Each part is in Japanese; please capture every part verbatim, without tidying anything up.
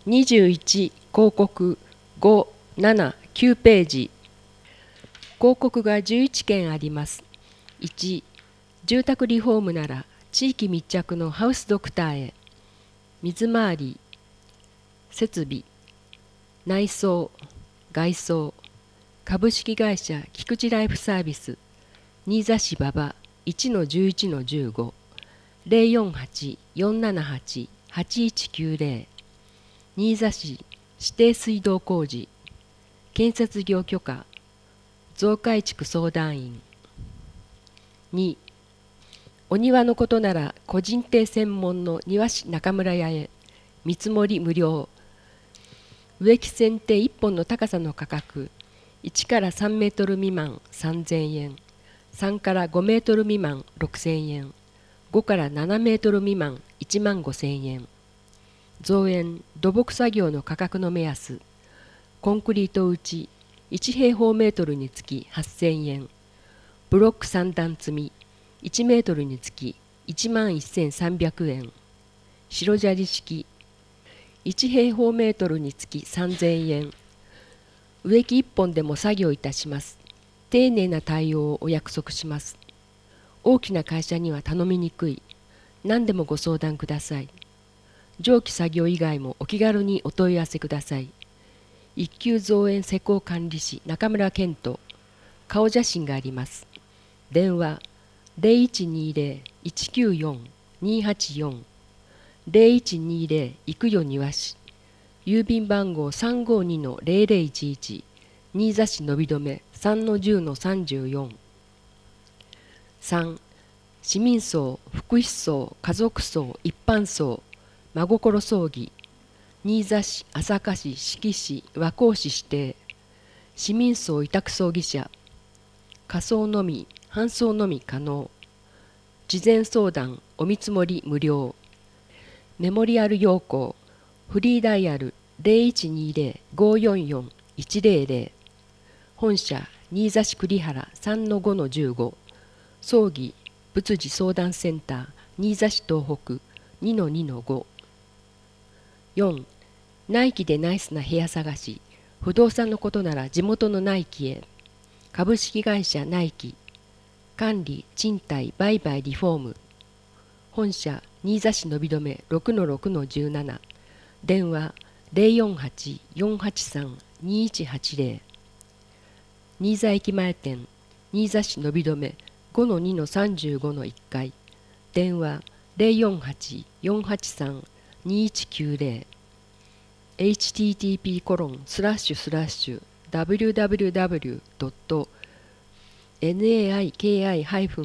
にじゅういち広告ご、なな、きゅうページ。広告がじゅういっけんあります。いち、住宅リフォームなら地域密着のハウスドクターへ。水回り、設備、内装、外装、株式会社菊池ライフサービス、新座市馬場 いちのじゅういちのじゅうご、ゼロよんはち よんななはち はちいちきゅうゼロ、新座市指定水道工事、建設業許可、増改築相談員。に、お庭のことなら個人邸専門の庭師中村屋へ。見積もり無料。植木剪定いっぽんの高さの価格、いちからさんメートル未満さんぜんえん、さんからごメートル未満ろくせんえん、ごからななメートル未満いちまんごせんえん。造園・土木作業の価格の目安、コンクリート打ちいち平方メートルにつきはっせんえん、ブロックさん段積みいちメートルにつきいちまんせんさんびゃくえん、白砂利式いち平方メートルにつきさんぜんえん。植木いっぽんでも作業いたします。丁寧な対応をお約束します。大きな会社には頼みにくい。何でもご相談ください。上記作業以外もお気軽にお問い合わせください。一級造園施工管理士中村健人。顔写真があります。電話 ゼロいちにゼロ いちきゅうよん にはちよん ゼロいちにゼロ 生代庭師。郵便番号 さんごにのゼロゼロいちいち 新座市延留 さんのじゅうのさんじゅうよん。さん、市民葬、福祉葬、家族葬、一般葬、真心葬儀、新座市、朝霞市、志木市、和光市指定、市民葬委託葬儀社、火葬のみ、搬送のみ可能、事前相談、お見積もり無料、メモリアル要項、フリーダイヤル ゼロいちにゼロ ごよんよん いちゼロゼロ、本社、新座市栗原 さんのごのじゅうご、葬儀、仏事相談センター、新座市東北 にのにのご。よん、内規でナイスな部屋探し、不動産のことなら地元の内規へ。株式会社内規、管理、賃貸、売買、リフォーム。本社、新座市延留 ろくのろくのじゅうなな。電話 ゼロよんはち よんはちさん にいちはちゼロ。新座駅前店、新座市延留 ごのにのさんじゅうごのいっかい。電話 ゼロよんはち よんはちさん にいちきゅうゼロ。エイチティーティーピーコロンスラッシュスラッシュダブリューダブリューダブリュードットナイキニイズエ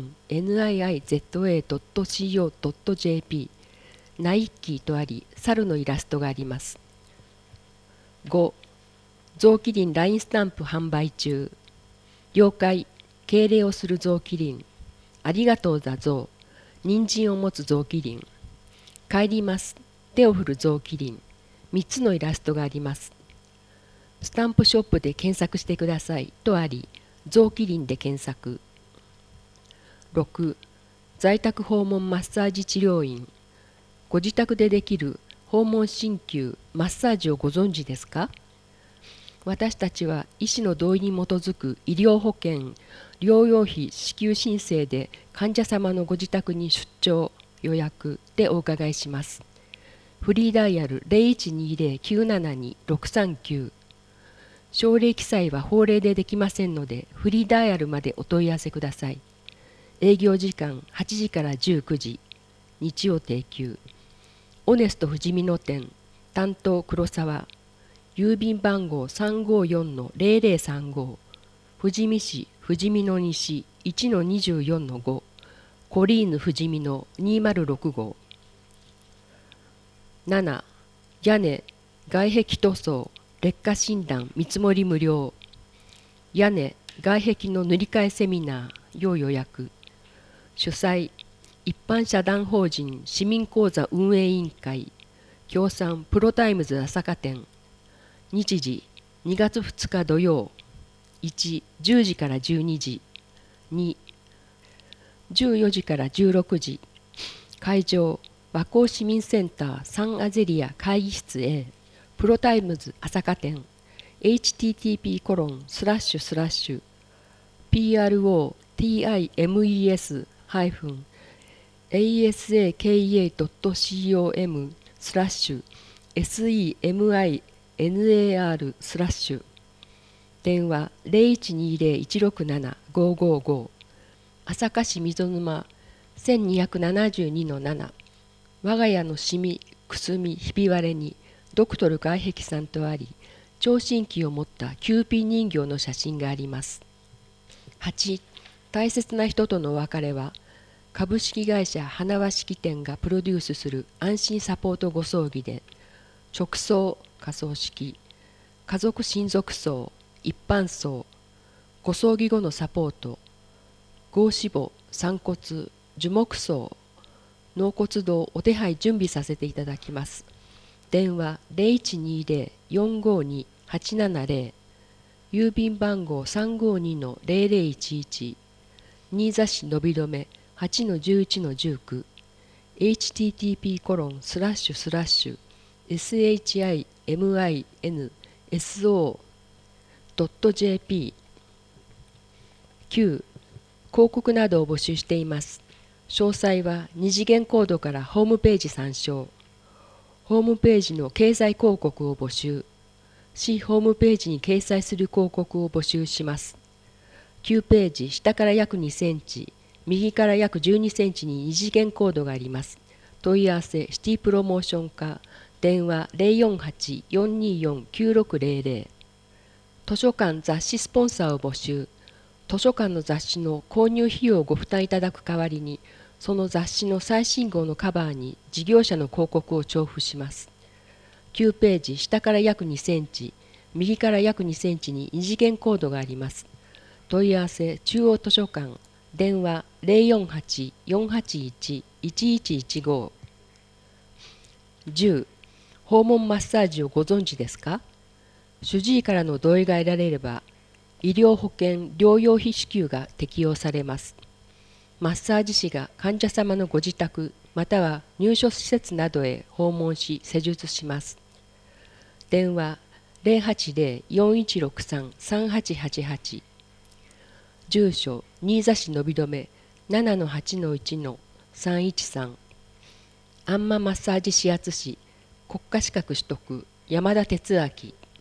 ードットシーオードットジェーピー ナイッキーとあり、猿のイラストがあります。ご、臓器輪ラインスタンプ販売中。了解、敬礼をする臓器輪。ありがとうだぞう。人参を持つ臓器輪。帰ります。手を振る臓器輪。みっつのイラストがあります。スタンプショップで検索してくださいとあり、臓器輪で検索。ろく、在宅訪問マッサージ治療院。ご自宅でできる訪問鍼灸、マッサージをご存知ですか？私たちは医師の同意に基づく医療保険、療養費支給申請で患者様のご自宅に出張、予約でお伺いします。フリーダイヤル ゼロいちにゼロ きゅうななに ろくさんきゅう。症例記載は法令でできませんので、フリーダイヤルまでお問い合わせください。営業時間はちじからじゅうくじ、日曜定休。オネスト富士見野店、担当黒沢。郵便番号 さんごよんのゼロゼロさんご。富士見市富士見野西 いちのにじゅうよんのご。コリーヌ富士見野にまるろくご。なな、屋根、外壁塗装、劣化診断見積もり無料。屋根、外壁の塗り替えセミナー、要予約。主催、一般社団法人市民講座運営委員会、協賛プロタイムズ朝霞店。日時、にがつふつか土曜。いち、じゅうじからじゅうにじ。に、じゅうよじからじゅうろくじ。会場、和光市民センターサンアゼリア会議室 A。 プロタイムズ朝霞店 エイチティーティーピーコロンスラッシュスラッシュ ピーアールオーティーアイエムイーエス ハイフン エーエスエーケーイーエードットコム スラッシュ セセムアイエヌエーアール スラッシュ電話 ゼロいちにゼロいちろくななごごご朝霞市溝沼 せんにひゃくななじゅうにのなな 我が家のシミ、くすみ、ひび割れにドクトル外壁さんとあり、聴診器を持ったキューピー人形の写真があります。はち. 大切な人とのお別れは、株式会社花輪式典がプロデュースする安心サポートご葬儀で、直葬、火葬式、家族親族葬、一般葬、ご葬儀後のサポート、合死墓、散骨、樹木葬、納骨堂お手配準備させていただきます。電話 ゼロいちにゼロ よんごに はちななゼロ 郵便番号 さんごに のゼロゼロいちいち 新座市延留 はちのじゅういちのじゅうきゅう エイチティーティーピーコロンスラッシュスラッシュ シミン ドット ジェーピー きゅう. 広告などを募集しています。詳細は二次元コードからホームページ参照。ホームページの経済広告を募集。市ホームページに掲載する広告を募集します。きゅうページ下から約にセンチ、右から約じゅうにセンチに二次元コードがあります。問い合わせシティプロモーション課、電話 ゼロよんはち よんによん きゅうろくゼロゼロ。図書館雑誌スポンサーを募集。図書館の雑誌の購入費用をご負担いただく代わりに、その雑誌の最新号のカバーに事業者の広告を重複します。きゅうページ下から約にセンチ、右から約にセンチに二次元コードがあります。問い合わせ中央図書館、電話 ゼロよんはち よんはちいち いちいちいちご。じゅう. 訪問マッサージをご存知ですか？主治医からの同意が得られれば、医療保険療養費支給が適用されます。マッサージ師が患者様のご自宅または入所施設などへ訪問し施術します。電話 ゼロはちゼロ よんいちろくさん さんはちはちはち。住所新座市延留 ななのはちのいちのさんいちさん。あんまマッサージ指圧師国家資格取得山田哲明。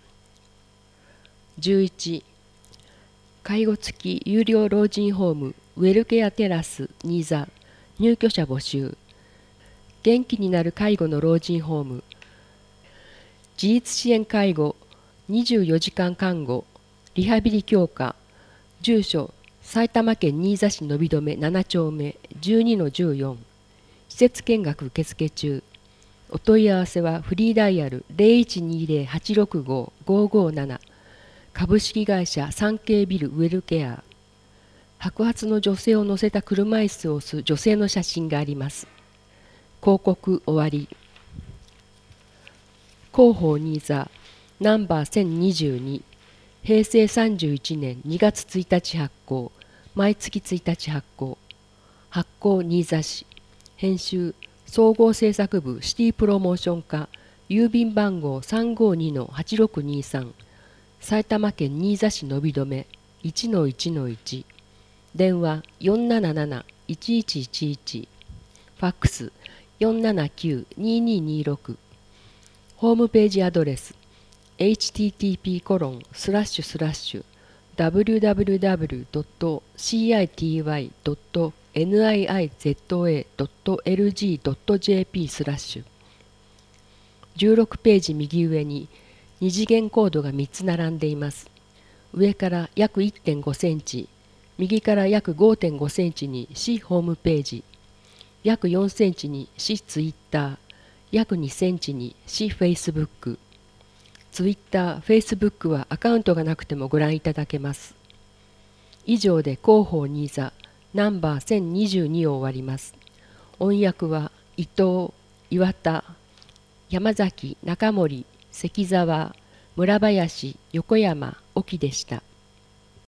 じゅういち. 介護付き有料老人ホームウェルケアテラス新座入居者募集。元気になる介護の老人ホーム。自立支援介護にじゅうよじかん看護リハビリ強化。住所埼玉県新座市延留なな丁目 じゅうにのじゅうよん。施設見学受付中。お問い合わせはフリーダイヤル ゼロいちにゼロ はちろくご ごごなな。株式会社産経ビルウェルケア。白髪の女性を乗せた車椅子を押す女性の写真があります。広告終わり。広報新座ナンバーせんにじゅうに。平成さんじゅういちねんにがつついたち発行。毎月ついたち発行。発行新座市。編集総合制作部シティプロモーション課。郵便番号 さんごにのはちろくにさん。埼玉県新座市延留 いちのいちのいち。電話 よんなななな いちいちいちいち。ファックス よんななきゅう にににろく。ホームページアドレス エイチティーティーピーコロンスラッシュスラッシュ ダブリューダブリューダブリュードットシーアイティーワイドットニーアイアイゼットエードットエルジードットジェーピー スラッシュ。じゅうろくページ右上に二次元コードがみっつ並んでいます。上から約 いってんごセンチ、右から約 ごてんごセンチに市ホームページ、約よんセンチに市ツイッター、約にセンチに市フェイスブック。ツイッター、フェイスブックはアカウントがなくてもご覧いただけます。以上で広報新座ナンバーせんにじゅうにを終わります。音訳は伊藤、岩田、山崎、中森、関沢、村林、横山、沖でした。